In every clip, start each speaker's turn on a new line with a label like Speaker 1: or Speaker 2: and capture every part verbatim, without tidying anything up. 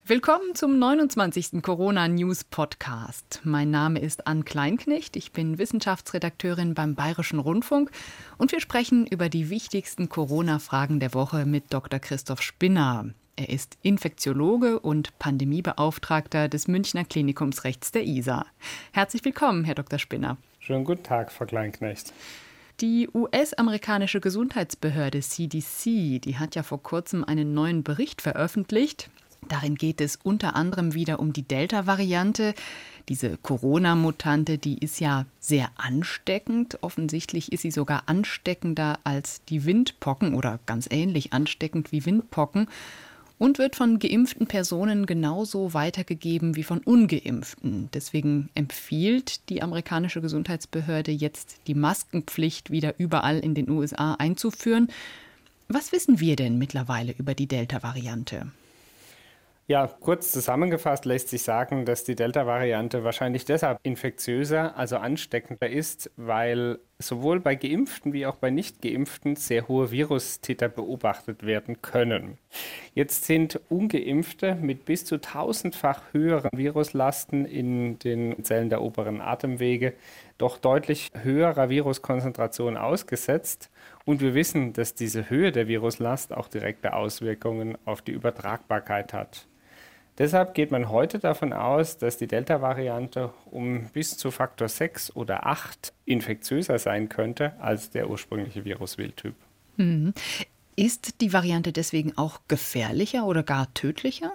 Speaker 1: Willkommen zum neunundzwanzigsten Corona-News-Podcast. Mein Name ist Ann Kleinknecht, ich bin Wissenschaftsredakteurin beim Bayerischen Rundfunk und wir sprechen über die wichtigsten Corona-Fragen der Woche mit Doktor Christoph Spinner. Er ist Infektiologe und Pandemiebeauftragter des Münchner Klinikums rechts der Isar. Herzlich willkommen, Herr Doktor Spinner.
Speaker 2: Schönen guten Tag, Frau Kleinknecht.
Speaker 1: Die U S-amerikanische Gesundheitsbehörde C D C, die hat ja vor kurzem einen neuen Bericht veröffentlicht. Darin geht es unter anderem wieder um die Delta-Variante. Diese Corona-Mutante, die ist ja sehr ansteckend. Offensichtlich ist sie sogar ansteckender als die Windpocken oder ganz ähnlich ansteckend wie Windpocken und wird von geimpften Personen genauso weitergegeben wie von ungeimpften. Deswegen empfiehlt die amerikanische Gesundheitsbehörde jetzt, die Maskenpflicht wieder überall in den U S A einzuführen. Was wissen wir denn mittlerweile über die Delta-Variante?
Speaker 2: Ja, kurz zusammengefasst lässt sich sagen, dass die Delta-Variante wahrscheinlich deshalb infektiöser, also ansteckender ist, weil sowohl bei Geimpften wie auch bei Nicht-Geimpften sehr hohe Virustiter beobachtet werden können. Jetzt sind Ungeimpfte mit bis zu tausendfach höheren Viruslasten in den Zellen der oberen Atemwege doch deutlich höherer Viruskonzentration ausgesetzt. Und wir wissen, dass diese Höhe der Viruslast auch direkte Auswirkungen auf die Übertragbarkeit hat. Deshalb geht man heute davon aus, dass die Delta-Variante um bis zu Faktor sechs oder acht infektiöser sein könnte als der ursprüngliche Viruswildtyp.
Speaker 1: Mhm. Ist die Variante deswegen auch gefährlicher oder gar tödlicher?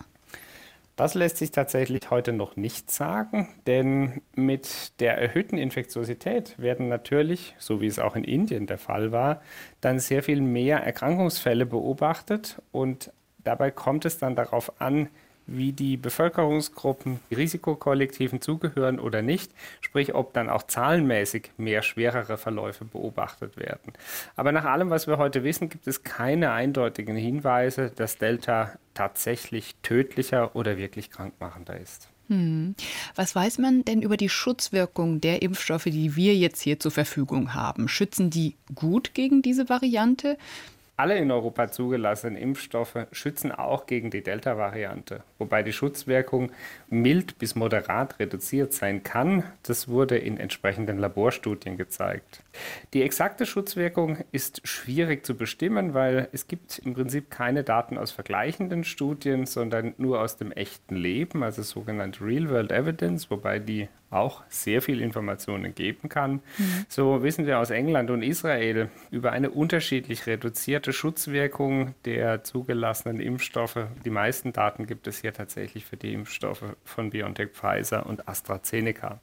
Speaker 2: Das lässt sich tatsächlich heute noch nicht sagen, denn mit der erhöhten Infektiosität werden natürlich, so wie es auch in Indien der Fall war, dann sehr viel mehr Erkrankungsfälle beobachtet und dabei kommt es dann darauf an, wie die Bevölkerungsgruppen die Risikokollektiven zugehören oder nicht, sprich ob dann auch zahlenmäßig mehr schwerere Verläufe beobachtet werden. Aber nach allem, was wir heute wissen, gibt es keine eindeutigen Hinweise, dass Delta tatsächlich tödlicher oder wirklich krankmachender ist.
Speaker 1: Hm. Was weiß man denn über die Schutzwirkung der Impfstoffe, die wir jetzt hier zur Verfügung haben? Schützen die gut gegen diese Variante?
Speaker 2: Alle in Europa zugelassenen Impfstoffe schützen auch gegen die Delta-Variante, wobei die Schutzwirkung mild bis moderat reduziert sein kann. Das wurde in entsprechenden Laborstudien gezeigt. Die exakte Schutzwirkung ist schwierig zu bestimmen, weil es gibt im Prinzip keine Daten aus vergleichenden Studien, sondern nur aus dem echten Leben, also sogenannte Real-World Evidence, wobei die auch sehr viel Informationen geben kann. Mhm. So wissen wir aus England und Israel über eine unterschiedlich reduzierte Schutzwirkung der zugelassenen Impfstoffe. Die meisten Daten gibt es hier tatsächlich für die Impfstoffe von BioNTech, Pfizer und AstraZeneca.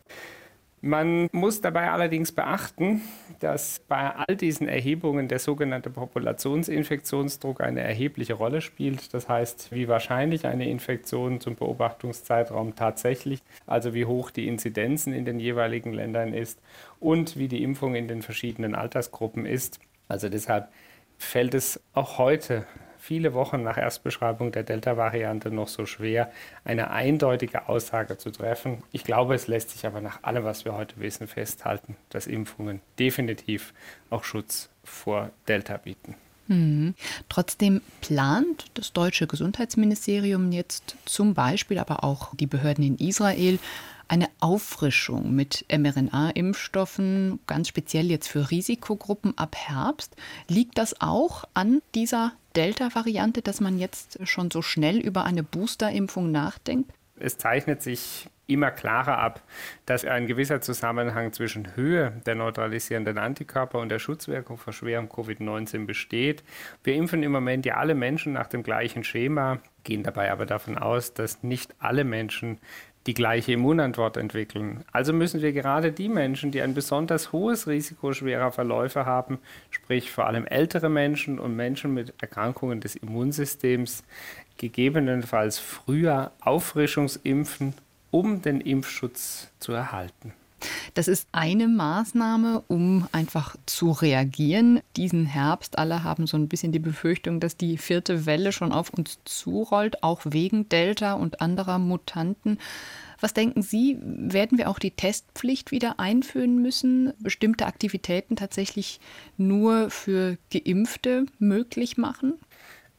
Speaker 2: Man muss dabei allerdings beachten, dass bei all diesen Erhebungen der sogenannte Populationsinfektionsdruck eine erhebliche Rolle spielt. Das heißt, wie wahrscheinlich eine Infektion zum Beobachtungszeitraum tatsächlich, also wie hoch die Inzidenzen in den jeweiligen Ländern ist und wie die Impfung in den verschiedenen Altersgruppen ist. Also deshalb fällt es auch heute, viele Wochen nach Erstbeschreibung der Delta-Variante, noch so schwer, eine eindeutige Aussage zu treffen. Ich glaube, es lässt sich aber nach allem, was wir heute wissen, festhalten, dass Impfungen definitiv auch Schutz vor Delta bieten.
Speaker 1: Mhm. Trotzdem plant das deutsche Gesundheitsministerium jetzt zum Beispiel, aber auch die Behörden in Israel, eine Auffrischung mit mRNA-Impfstoffen, ganz speziell jetzt für Risikogruppen ab Herbst. Liegt das auch an dieser Delta-Variante, dass man jetzt schon so schnell über eine Boosterimpfung nachdenkt?
Speaker 2: Es zeichnet sich immer klarer ab, dass ein gewisser Zusammenhang zwischen Höhe der neutralisierenden Antikörper und der Schutzwirkung vor schwerem Covid neunzehn besteht. Wir impfen im Moment ja alle Menschen nach dem gleichen Schema, gehen dabei aber davon aus, dass nicht alle Menschen die gleiche Immunantwort entwickeln. Also müssen wir gerade die Menschen, die ein besonders hohes Risiko schwerer Verläufe haben, sprich vor allem ältere Menschen und Menschen mit Erkrankungen des Immunsystems, gegebenenfalls früher Auffrischungsimpfen, um den Impfschutz zu erhalten.
Speaker 1: Das ist eine Maßnahme, um einfach zu reagieren. Diesen Herbst, alle haben so ein bisschen die Befürchtung, dass die vierte Welle schon auf uns zurollt, auch wegen Delta und anderer Mutanten. Was denken Sie, werden wir auch die Testpflicht wieder einführen müssen, bestimmte Aktivitäten tatsächlich nur für Geimpfte möglich machen?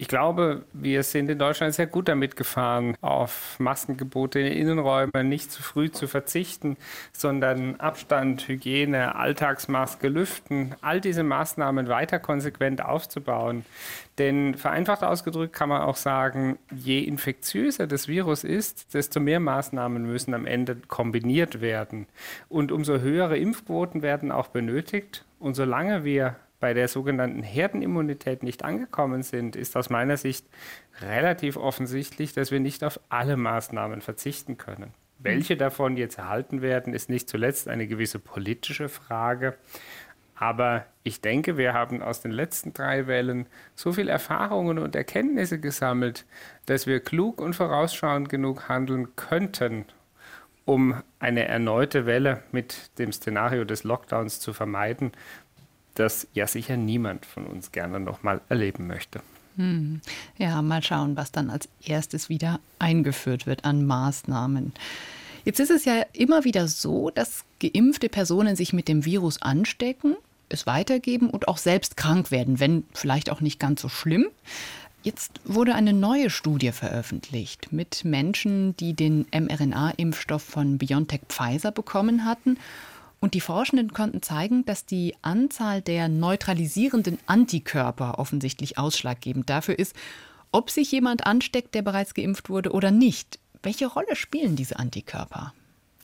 Speaker 2: Ich glaube, wir sind in Deutschland sehr gut damit gefahren, auf Maskengebote in den Innenräumen nicht zu früh zu verzichten, sondern Abstand, Hygiene, Alltagsmaske, Lüften, all diese Maßnahmen weiter konsequent aufzubauen. Denn vereinfacht ausgedrückt kann man auch sagen, je infektiöser das Virus ist, desto mehr Maßnahmen müssen am Ende kombiniert werden. Und umso höhere Impfquoten werden auch benötigt. Und solange wir bei der sogenannten Herdenimmunität nicht angekommen sind, ist aus meiner Sicht relativ offensichtlich, dass wir nicht auf alle Maßnahmen verzichten können. Welche davon jetzt erhalten werden, ist nicht zuletzt eine gewisse politische Frage. Aber ich denke, wir haben aus den letzten drei Wellen so viel Erfahrungen und Erkenntnisse gesammelt, dass wir klug und vorausschauend genug handeln könnten, um eine erneute Welle mit dem Szenario des Lockdowns zu vermeiden, das ja sicher niemand von uns gerne noch mal erleben möchte.
Speaker 1: Hm. Ja, mal schauen, was dann als erstes wieder eingeführt wird an Maßnahmen. Jetzt ist es ja immer wieder so, dass geimpfte Personen sich mit dem Virus anstecken, es weitergeben und auch selbst krank werden, wenn vielleicht auch nicht ganz so schlimm. Jetzt wurde eine neue Studie veröffentlicht mit Menschen, die den mRNA-Impfstoff von BioNTech Pfizer bekommen hatten. Und die Forschenden konnten zeigen, dass die Anzahl der neutralisierenden Antikörper offensichtlich ausschlaggebend dafür ist, ob sich jemand ansteckt, der bereits geimpft wurde oder nicht. Welche Rolle spielen diese Antikörper?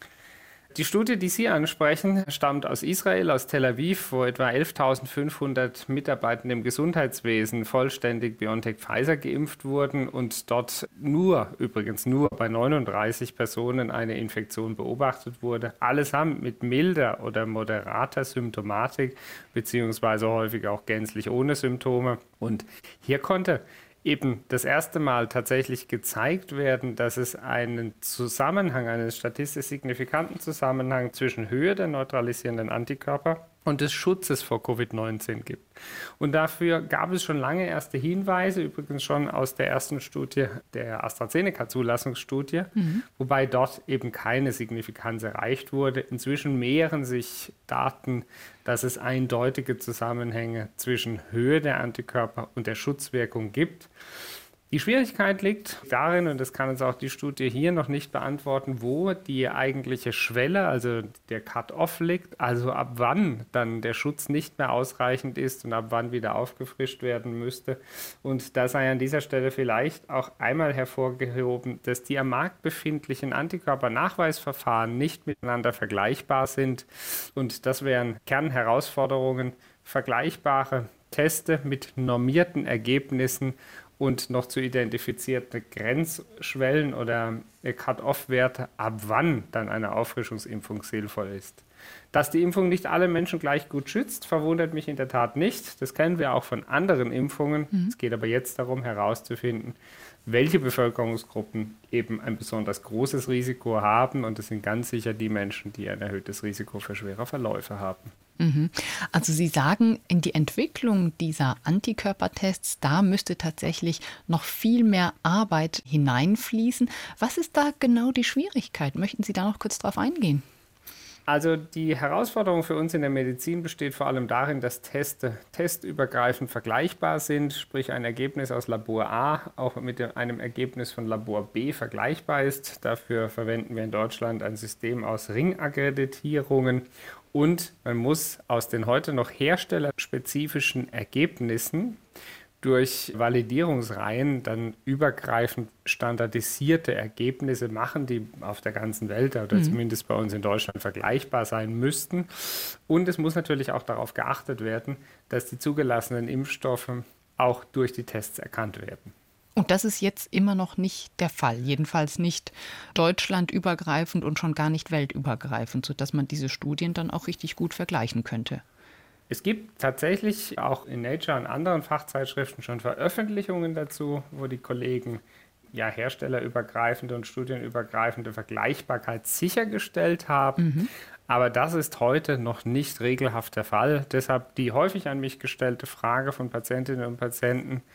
Speaker 2: Die Studie, die Sie ansprechen, stammt aus Israel, aus Tel Aviv, wo etwa elftausendfünfhundert Mitarbeitende im Gesundheitswesen vollständig BioNTech-Pfizer geimpft wurden und dort nur, übrigens nur bei neununddreißig Personen eine Infektion beobachtet wurde. Allesamt mit milder oder moderater Symptomatik, beziehungsweise häufig auch gänzlich ohne Symptome. Und hier konnte eben das erste Mal tatsächlich gezeigt werden, dass es einen Zusammenhang, einen statistisch signifikanten Zusammenhang zwischen Höhe der neutralisierenden Antikörper und des Schutzes vor Covid neunzehn gibt. Und dafür gab es schon lange erste Hinweise, übrigens schon aus der ersten Studie, der AstraZeneca-Zulassungsstudie, mhm. wobei dort eben keine Signifikanz erreicht wurde. Inzwischen mehren sich Daten, dass es eindeutige Zusammenhänge zwischen Höhe der Antikörper und der Schutzwirkung gibt. Die Schwierigkeit liegt darin, und das kann uns auch die Studie hier noch nicht beantworten, wo die eigentliche Schwelle, also der Cut-off liegt, also ab wann dann der Schutz nicht mehr ausreichend ist und ab wann wieder aufgefrischt werden müsste. Und da sei an dieser Stelle vielleicht auch einmal hervorgehoben, dass die am Markt befindlichen Antikörpernachweisverfahren nicht miteinander vergleichbar sind. Und das wären Kernherausforderungen, vergleichbare Teste mit normierten Ergebnissen und noch zu identifizierte Grenzschwellen oder Cut-off-Werte, ab wann dann eine Auffrischungsimpfung sinnvoll ist. Dass die Impfung nicht alle Menschen gleich gut schützt, verwundert mich in der Tat nicht. Das kennen wir auch von anderen Impfungen. Mhm. Es geht aber jetzt darum, herauszufinden, welche Bevölkerungsgruppen eben ein besonders großes Risiko haben. Und das sind ganz sicher die Menschen, die ein erhöhtes Risiko für schwere Verläufe haben.
Speaker 1: Also Sie sagen, in die Entwicklung dieser Antikörpertests, da müsste tatsächlich noch viel mehr Arbeit hineinfließen. Was ist da genau die Schwierigkeit? Möchten Sie da noch kurz drauf eingehen?
Speaker 2: Also die Herausforderung für uns in der Medizin besteht vor allem darin, dass Teste testübergreifend vergleichbar sind, sprich ein Ergebnis aus Labor A auch mit einem Ergebnis von Labor B vergleichbar ist. Dafür verwenden wir in Deutschland ein System aus Ringakkreditierungen. Und man muss aus den heute noch herstellerspezifischen Ergebnissen durch Validierungsreihen dann übergreifend standardisierte Ergebnisse machen, die auf der ganzen Welt oder mhm. zumindest bei uns in Deutschland vergleichbar sein müssten. Und es muss natürlich auch darauf geachtet werden, dass die zugelassenen Impfstoffe auch durch die Tests erkannt werden.
Speaker 1: Und das ist jetzt immer noch nicht der Fall, jedenfalls nicht deutschlandübergreifend und schon gar nicht weltübergreifend, sodass man diese Studien dann auch richtig gut vergleichen könnte.
Speaker 2: Es gibt tatsächlich auch in Nature und anderen Fachzeitschriften schon Veröffentlichungen dazu, wo die Kollegen ja herstellerübergreifende und studienübergreifende Vergleichbarkeit sichergestellt haben. Mhm. Aber das ist heute noch nicht regelhaft der Fall. Deshalb die häufig an mich gestellte Frage von Patientinnen und Patienten: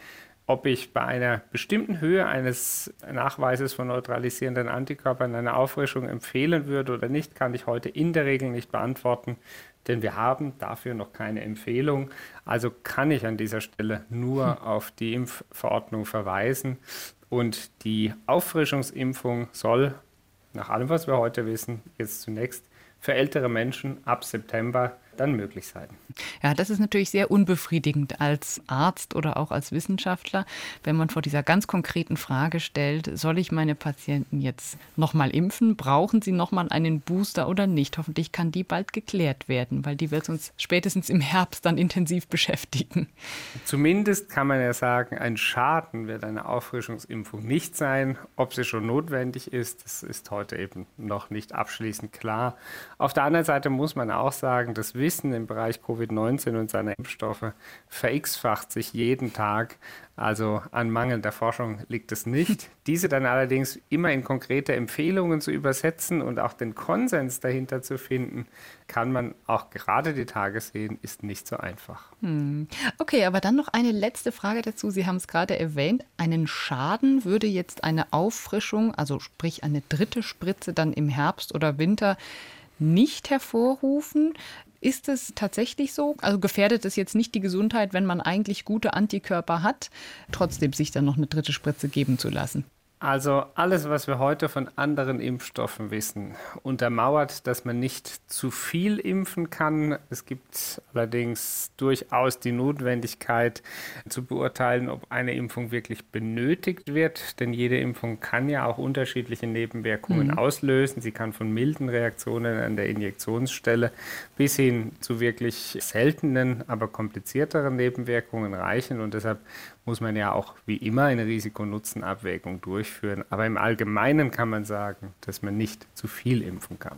Speaker 2: ob ich bei einer bestimmten Höhe eines Nachweises von neutralisierenden Antikörpern eine Auffrischung empfehlen würde oder nicht, kann ich heute in der Regel nicht beantworten, denn wir haben dafür noch keine Empfehlung. Also kann ich an dieser Stelle nur hm. auf die Impfverordnung verweisen. Und die Auffrischungsimpfung soll, nach allem, was wir heute wissen, jetzt zunächst für ältere Menschen ab September dann möglich sein.
Speaker 1: Ja, das ist natürlich sehr unbefriedigend als Arzt oder auch als Wissenschaftler, wenn man vor dieser ganz konkreten Frage stellt, soll ich meine Patienten jetzt nochmal impfen? Brauchen sie nochmal einen Booster oder nicht? Hoffentlich kann die bald geklärt werden, weil die wird uns spätestens im Herbst dann intensiv beschäftigen.
Speaker 2: Zumindest kann man ja sagen, ein Schaden wird eine Auffrischungsimpfung nicht sein. Ob sie schon notwendig ist, das ist heute eben noch nicht abschließend klar. Auf der anderen Seite muss man auch sagen, das Wissen im Bereich Covid neunzehn und seiner Impfstoffe ver-x-facht sich jeden Tag. Also an mangelnder Forschung liegt es nicht. Diese dann allerdings immer in konkrete Empfehlungen zu übersetzen und auch den Konsens dahinter zu finden, kann man auch gerade die Tage sehen, ist nicht so einfach.
Speaker 1: Hm. Okay, aber dann noch eine letzte Frage dazu. Sie haben es gerade erwähnt. Einen Schaden würde jetzt eine Auffrischung, also sprich eine dritte Spritze dann im Herbst oder Winter, nicht hervorrufen. Ist es tatsächlich so? Also gefährdet es jetzt nicht die Gesundheit, wenn man eigentlich gute Antikörper hat, trotzdem sich dann noch eine dritte Spritze geben zu lassen?
Speaker 2: Also alles, was wir heute von anderen Impfstoffen wissen, untermauert, dass man nicht zu viel impfen kann. Es gibt allerdings durchaus die Notwendigkeit zu beurteilen, ob eine Impfung wirklich benötigt wird. Denn jede Impfung kann ja auch unterschiedliche Nebenwirkungen mhm. auslösen. Sie kann von milden Reaktionen an der Injektionsstelle bis hin zu wirklich seltenen, aber komplizierteren Nebenwirkungen reichen. Und deshalb muss man ja auch wie immer eine Risiko-Nutzen-Abwägung durchführen. Aber im Allgemeinen kann man sagen, dass man nicht zu viel impfen kann.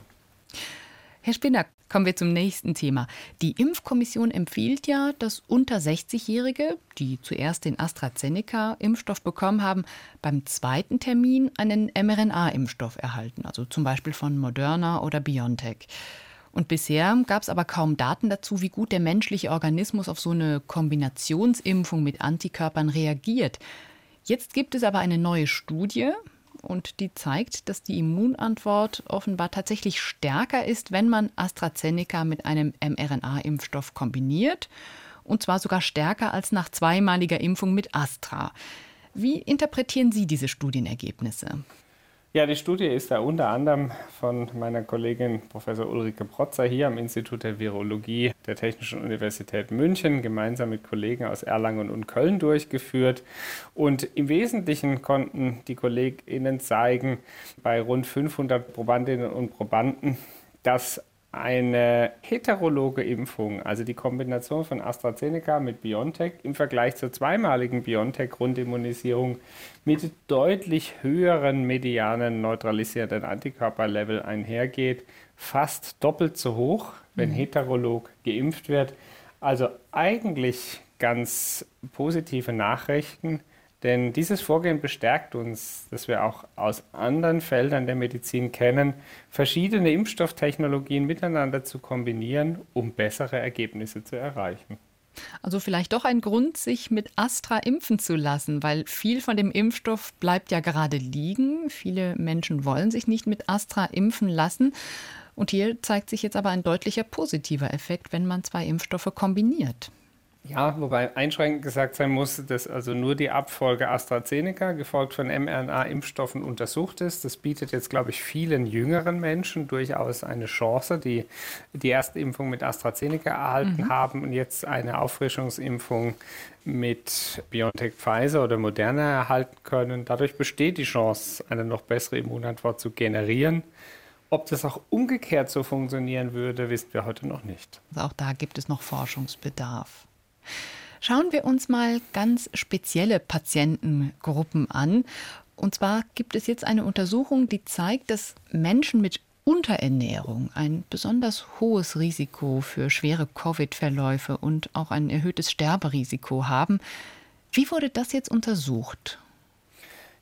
Speaker 1: Herr Spinner, kommen wir zum nächsten Thema. Die Impfkommission empfiehlt ja, dass unter sechzigjährige, die zuerst den AstraZeneca-Impfstoff bekommen haben, beim zweiten Termin einen em R N A-Impfstoff erhalten, also zum Beispiel von Moderna oder BioNTech. Und bisher gab es aber kaum Daten dazu, wie gut der menschliche Organismus auf so eine Kombinationsimpfung mit Antikörpern reagiert. Jetzt gibt es aber eine neue Studie und die zeigt, dass die Immunantwort offenbar tatsächlich stärker ist, wenn man AstraZeneca mit einem em R N A-Impfstoff kombiniert. Und zwar sogar stärker als nach zweimaliger Impfung mit Astra. Wie interpretieren Sie diese Studienergebnisse?
Speaker 2: Ja, die Studie ist da unter anderem von meiner Kollegin Professor Ulrike Protzer hier am Institut der Virologie der Technischen Universität München gemeinsam mit Kollegen aus Erlangen und Köln durchgeführt. Und im Wesentlichen konnten die KollegInnen zeigen, bei rund fünfhundert Probandinnen und Probanden, dass eine heterologe Impfung, also die Kombination von AstraZeneca mit BioNTech im Vergleich zur zweimaligen BioNTech-Grundimmunisierung mit deutlich höheren medianen neutralisierenden Antikörperlevel einhergeht, fast doppelt so hoch, wenn mhm. heterolog geimpft wird. Also eigentlich ganz positive Nachrichten. Denn dieses Vorgehen bestärkt uns, dass wir auch aus anderen Feldern der Medizin kennen, verschiedene Impfstofftechnologien miteinander zu kombinieren, um bessere Ergebnisse zu erreichen.
Speaker 1: Also vielleicht doch ein Grund, sich mit Astra impfen zu lassen, weil viel von dem Impfstoff bleibt ja gerade liegen. Viele Menschen wollen sich nicht mit Astra impfen lassen. Und hier zeigt sich jetzt aber ein deutlicher positiver Effekt, wenn man zwei Impfstoffe kombiniert.
Speaker 2: Ja, wobei einschränkend gesagt sein muss, dass also nur die Abfolge AstraZeneca, gefolgt von em R N A-Impfstoffen, untersucht ist. Das bietet jetzt, glaube ich, vielen jüngeren Menschen durchaus eine Chance, die die erste Impfung mit AstraZeneca erhalten mhm. haben und jetzt eine Auffrischungsimpfung mit BioNTech, Pfizer oder Moderna erhalten können. Dadurch besteht die Chance, eine noch bessere Immunantwort zu generieren. Ob das auch umgekehrt so funktionieren würde, wissen wir heute noch nicht.
Speaker 1: Also auch da gibt es noch Forschungsbedarf. Schauen wir uns mal ganz spezielle Patientengruppen an. Und zwar gibt es jetzt eine Untersuchung, die zeigt, dass Menschen mit Unterernährung ein besonders hohes Risiko für schwere Covid-Verläufe und auch ein erhöhtes Sterberisiko haben. Wie wurde das jetzt untersucht?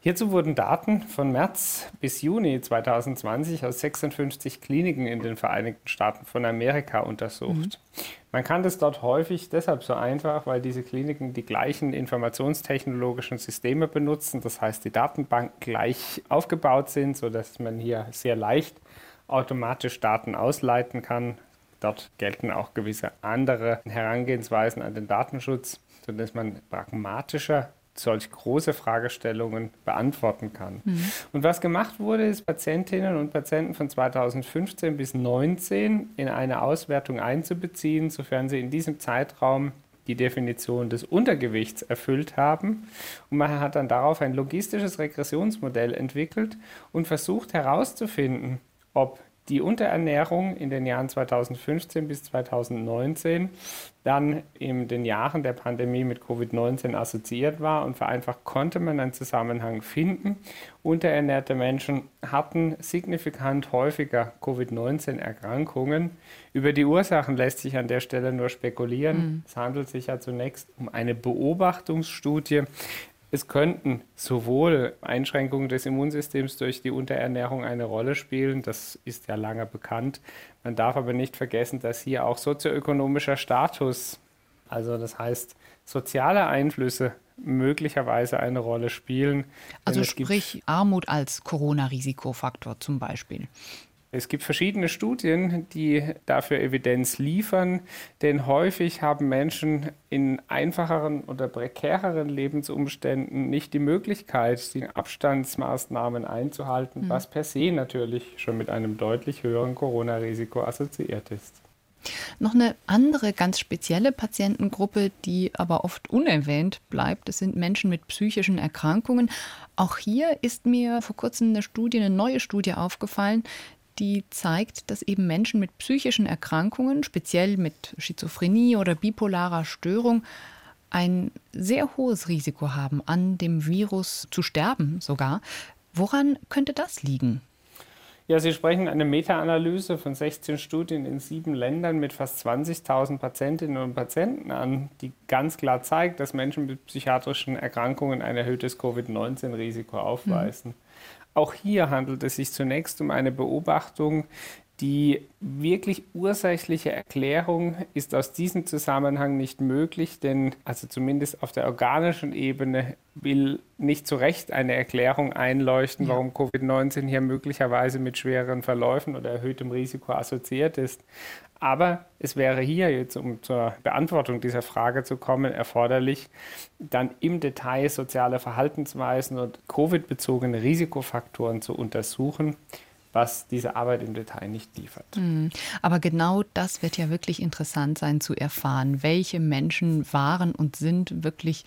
Speaker 2: Hierzu wurden Daten von März bis Juni zweitausendzwanzig aus sechsundfünfzig Kliniken in den Vereinigten Staaten von Amerika untersucht. Mhm. Man kann das dort häufig deshalb so einfach, weil diese Kliniken die gleichen informationstechnologischen Systeme benutzen. Das heißt, die Datenbanken gleich aufgebaut sind, sodass man hier sehr leicht automatisch Daten ausleiten kann. Dort gelten auch gewisse andere Herangehensweisen an den Datenschutz, sodass man pragmatischer solch große Fragestellungen beantworten kann. Mhm. Und was gemacht wurde, ist, Patientinnen und Patienten von zweitausendfünfzehn bis zweitausendneunzehn in eine Auswertung einzubeziehen, sofern sie in diesem Zeitraum die Definition des Untergewichts erfüllt haben. Und man hat dann darauf ein logistisches Regressionsmodell entwickelt und versucht herauszufinden, ob die Unterernährung in den Jahren zweitausendfünfzehn bis zweitausendneunzehn dann in den Jahren der Pandemie mit Covid neunzehn assoziiert war, und vereinfacht konnte man einen Zusammenhang finden. Unterernährte Menschen hatten signifikant häufiger Covid neunzehn Erkrankungen. Über die Ursachen lässt sich an der Stelle nur spekulieren. Mhm. Es handelt sich ja zunächst um eine Beobachtungsstudie. Es könnten sowohl Einschränkungen des Immunsystems durch die Unterernährung eine Rolle spielen, das ist ja lange bekannt. Man darf aber nicht vergessen, dass hier auch sozioökonomischer Status, also das heißt soziale Einflüsse, möglicherweise eine Rolle spielen.
Speaker 1: Also sprich Armut als Corona-Risikofaktor zum Beispiel.
Speaker 2: Es gibt verschiedene Studien, die dafür Evidenz liefern, denn häufig haben Menschen in einfacheren oder prekäreren Lebensumständen nicht die Möglichkeit, die Abstandsmaßnahmen einzuhalten, mhm. was per se natürlich schon mit einem deutlich höheren Corona-Risiko assoziiert ist.
Speaker 1: Noch eine andere ganz spezielle Patientengruppe, die aber oft unerwähnt bleibt, das sind Menschen mit psychischen Erkrankungen. Auch hier ist mir vor kurzem eine Studie, eine neue Studie aufgefallen, die zeigt, dass eben Menschen mit psychischen Erkrankungen, speziell mit Schizophrenie oder bipolarer Störung, ein sehr hohes Risiko haben, an dem Virus zu sterben sogar. Woran könnte das liegen?
Speaker 2: Ja, Sie sprechen eine Meta-Analyse von sechzehn Studien in sieben Ländern mit fast zwanzigtausend Patientinnen und Patienten an, die ganz klar zeigt, dass Menschen mit psychiatrischen Erkrankungen ein erhöhtes Covid neunzehn Risiko aufweisen. Mhm. Auch hier handelt es sich zunächst um eine Beobachtung. Die wirklich ursächliche Erklärung ist aus diesem Zusammenhang nicht möglich, denn also zumindest auf der organischen Ebene will nicht zu Recht eine Erklärung einleuchten, ja. warum Covid neunzehn hier möglicherweise mit schwereren Verläufen oder erhöhtem Risiko assoziiert ist. Aber es wäre hier jetzt, um zur Beantwortung dieser Frage zu kommen, erforderlich, dann im Detail soziale Verhaltensweisen und Covid-bezogene Risikofaktoren zu untersuchen, was diese Arbeit im Detail nicht liefert.
Speaker 1: Aber genau das wird ja wirklich interessant sein zu erfahren. Welche Menschen waren und sind wirklich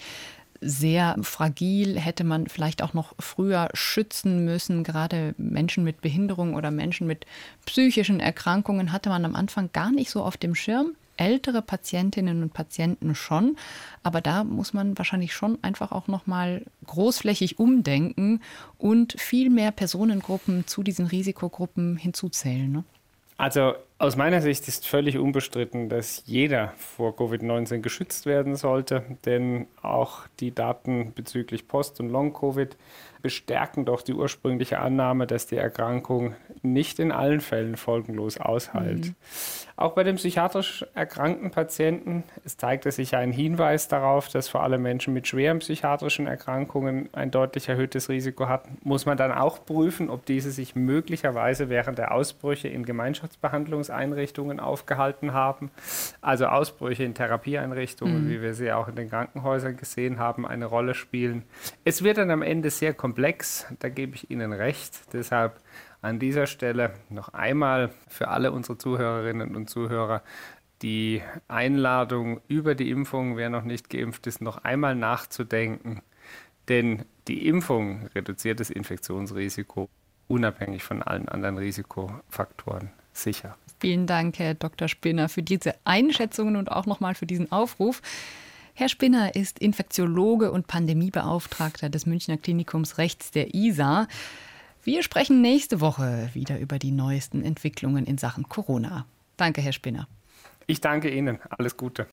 Speaker 1: sehr fragil, hätte man vielleicht auch noch früher schützen müssen. Gerade Menschen mit Behinderung oder Menschen mit psychischen Erkrankungen hatte man am Anfang gar nicht so auf dem Schirm. Ältere Patientinnen und Patienten schon, aber da muss man wahrscheinlich schon einfach auch noch mal großflächig umdenken und viel mehr Personengruppen zu diesen Risikogruppen hinzuzählen, ne?
Speaker 2: Also aus meiner Sicht ist völlig unbestritten, dass jeder vor Covid neunzehn geschützt werden sollte, denn auch die Daten bezüglich Post- und Long-Covid bestärken doch die ursprüngliche Annahme, dass die Erkrankung nicht in allen Fällen folgenlos aushält. Mhm. Auch bei den psychiatrisch erkrankten Patienten, es zeigte sich ein Hinweis darauf, dass vor allem Menschen mit schweren psychiatrischen Erkrankungen ein deutlich erhöhtes Risiko hatten, muss man dann auch prüfen, ob diese sich möglicherweise während der Ausbrüche in Gemeinschaftsbehandlungseinrichtungen aufgehalten haben. Also Ausbrüche in Therapieeinrichtungen, mhm. wie wir sie auch in den Krankenhäusern gesehen haben, eine Rolle spielen. Es wird dann am Ende sehr komplex, da gebe ich Ihnen recht. Deshalb an dieser Stelle noch einmal für alle unsere Zuhörerinnen und Zuhörer die Einladung über die Impfung, wer noch nicht geimpft ist, noch einmal nachzudenken. Denn die Impfung reduziert das Infektionsrisiko unabhängig von allen anderen Risikofaktoren sicher.
Speaker 1: Vielen Dank, Herr Doktor Spinner, für diese Einschätzungen und auch nochmal für diesen Aufruf. Herr Spinner ist Infektiologe und Pandemiebeauftragter des Münchner Klinikums Rechts der I S A. Wir sprechen nächste Woche wieder über die neuesten Entwicklungen in Sachen Corona. Danke, Herr Spinner.
Speaker 2: Ich danke Ihnen. Alles Gute.